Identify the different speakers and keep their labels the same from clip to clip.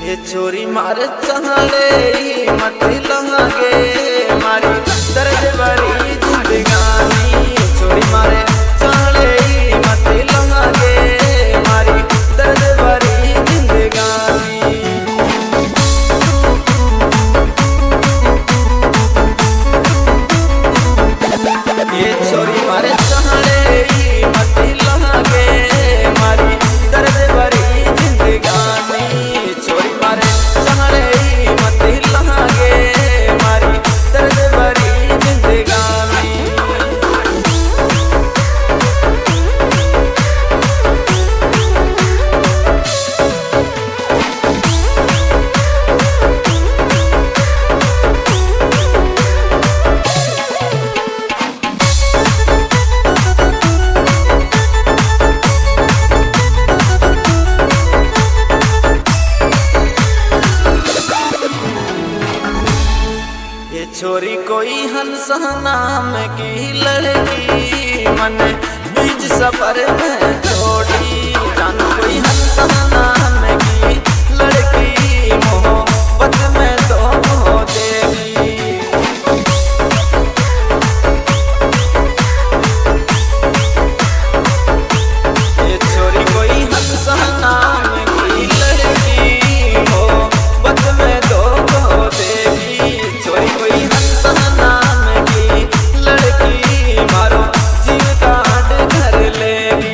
Speaker 1: ये छोरी मारे चहले मत लगे मारी दर्द भरी जिंदगानी। छोरी मारे चहले मत लगे मारी दर्द भरी जिंदगानी। ये छोरी मारे चहले मत लगे मारी दर्द भरी जिंदगानी। छोरी मारे चहले मत लगे मारी दर्द भरी जिंदगानी। छोरी कोई हंस नाम की लड़की मन बीच सफर में छोड़ी। जान कोई हंस नाम की लड़की मोहब्बत में तो खो देगी। ये छोरी कोई हंस नाम की लड़की मोहब्बत में तो खो देगी। छोरी कोई नाम की लड़की मारो जीव काट घर लेगी।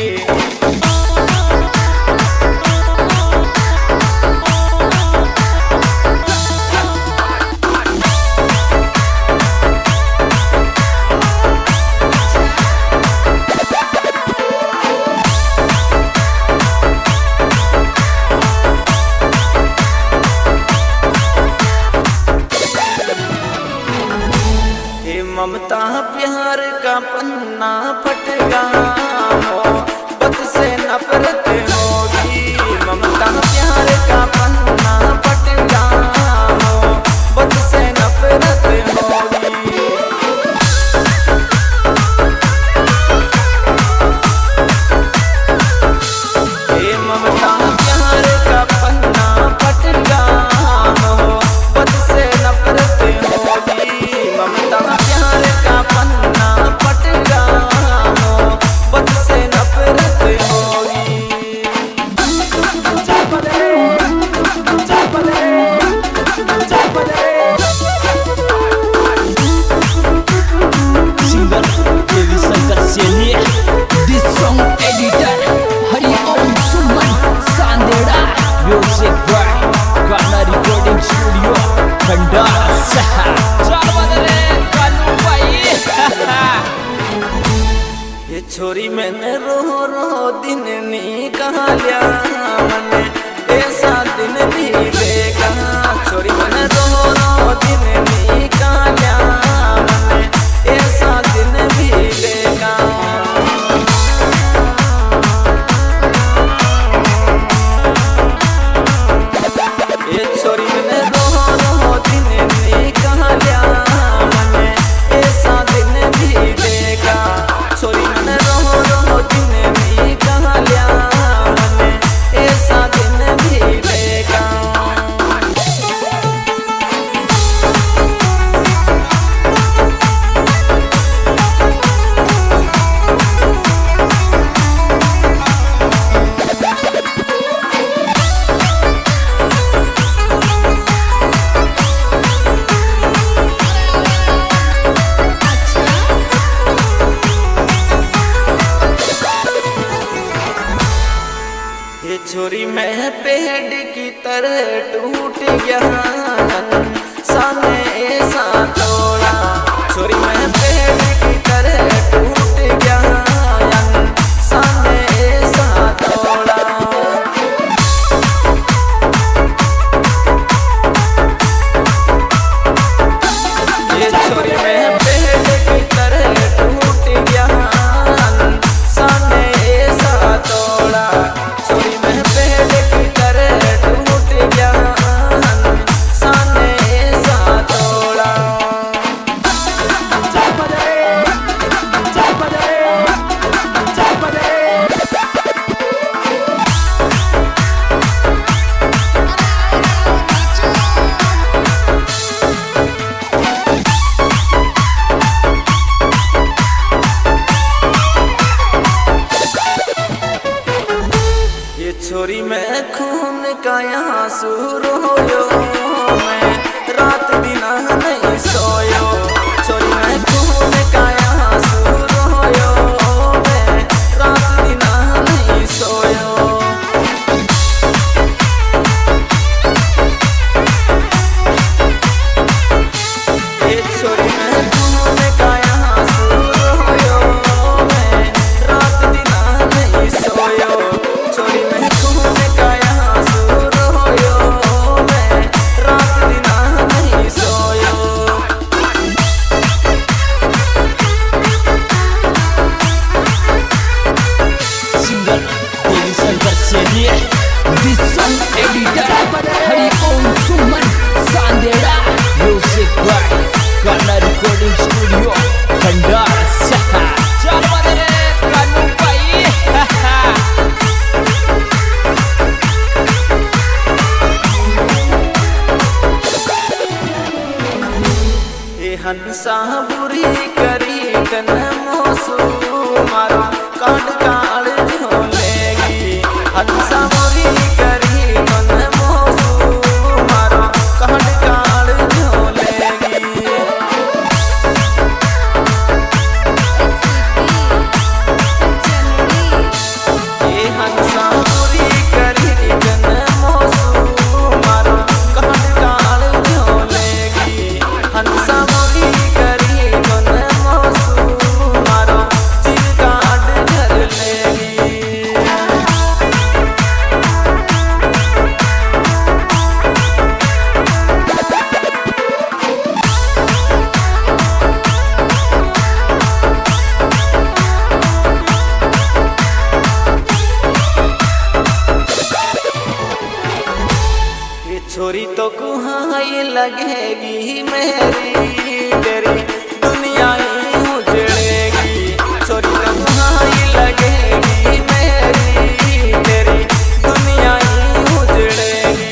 Speaker 1: ममता प्यार का पन्ना फट गया मोहब्बत से नफरत होगी। ममता प्यार का पन्ना फट गया मोहब्बत से नफरत होगी। ये ममता प्यार का पन्ना फट गया मोहब्बत से नफरत होगी। ममता प्यार का पन्ना फट गया मोहब्बत से नफरत होगी।
Speaker 2: Singer Devi Shankar Saini, this song editor Hariom Suman Sandera, music by Gaana recording studio Khandala शहर। चल बदले कानू भाई।
Speaker 1: ये छोरी मैंने रो रो दिन निकालिया मैंने ऐसा दिन भी देखा। छोरी मैंने रो रो दिन निकालिया मैंने ऐसा दिन भी देखा। ये छोरी मैंने रो रो दिन निकालिया मैंने ऐसा दिन भी देखा। छोरी मैंने रो रो दिन निकालिया मैंने ऐसा दिन भी देखा। ये छोरी मैं पेड़ की तरह टूट गया सामने ऐसा तोड़ा। छोरी मैं पेड़ की तरह टूट गया सामने ऐसा तोड़ा। ये छोरी मैं पेड़ की तरह टूट गया सामने ऐसा तोड़ा। छोरी मैं पेड़ की तरह टूट गया सामने ऐसा तोड़ा। यहाँ शुरू होयो मैं रात दिन नहीं सोयो छोरी मैं खून का यहाँ शुरू होयो मैं रात दिन नहीं सोयो ये छोरी मैं खून का यहाँ शुरू होयो मैं रात दिन नहीं सोयो छोरी मैं खून का यहाँ शुरू होयो मैं रात दिन नहीं सोयो
Speaker 2: singer Devi Shankar Saini this song editor Hari Om Suman Sandera music by Gaana recording studio Khandar सहा चल बदले कानू भाई
Speaker 1: ये हंसा बुरी करी तन मोसू मारो काट काल झोलेगी हंसा बुरी करी तन मोसू मारो काट काल झोलेगी ये हंसा बुरी करी तन मोसू मारो काट काल झोलेगी हंसा बुरी करी तन मोसू मारो चिर काट घर लेगी ये छोरी तो कुहाई लगेगी मेरी तेरी दुनिया ही उजड़ेगी छोरी तो कुहाई लगेगी मेरी तेरी दुनिया ही उजड़ेगी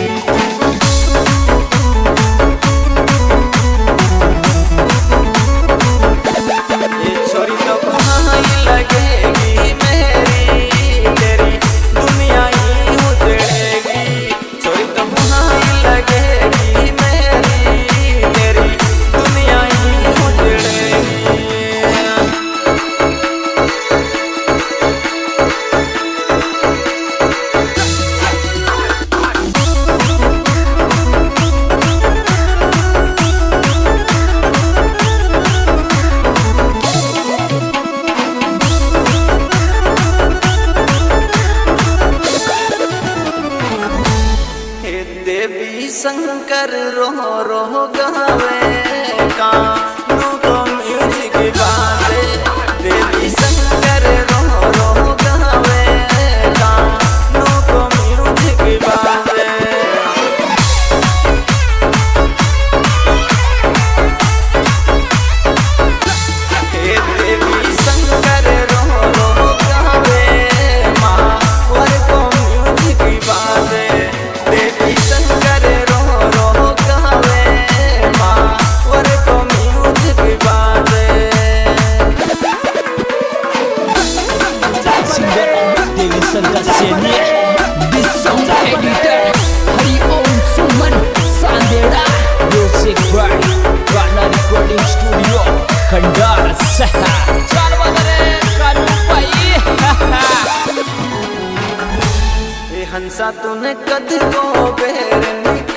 Speaker 1: ये छोरी तो कुहाई लगेगी मेरी तेरी दुनिया ही उजड़ेगी छोरी तो कुहाई लगेगी मेरी तेरी दुनिया ही उजड़ेगी हे देवी शंकर रोह रोह गावे कानू को म्यूजिक बाजे देवी शंकर रोह रोह गावे कानू को म्यूजिक बाजे हे देवी शंकर रोह रोह गावे महावर को म्यूजिक बाजे देवी शंकर रोह रोह गावे महावर को म्यूजिक बाजे
Speaker 2: singer Devi Shankar Saini this song editor Hari Om Suman Sandera music by Gaana recording studio Khandar सहा चल बदले कानू भाई
Speaker 1: ये हंसा तूने कद को बेर निक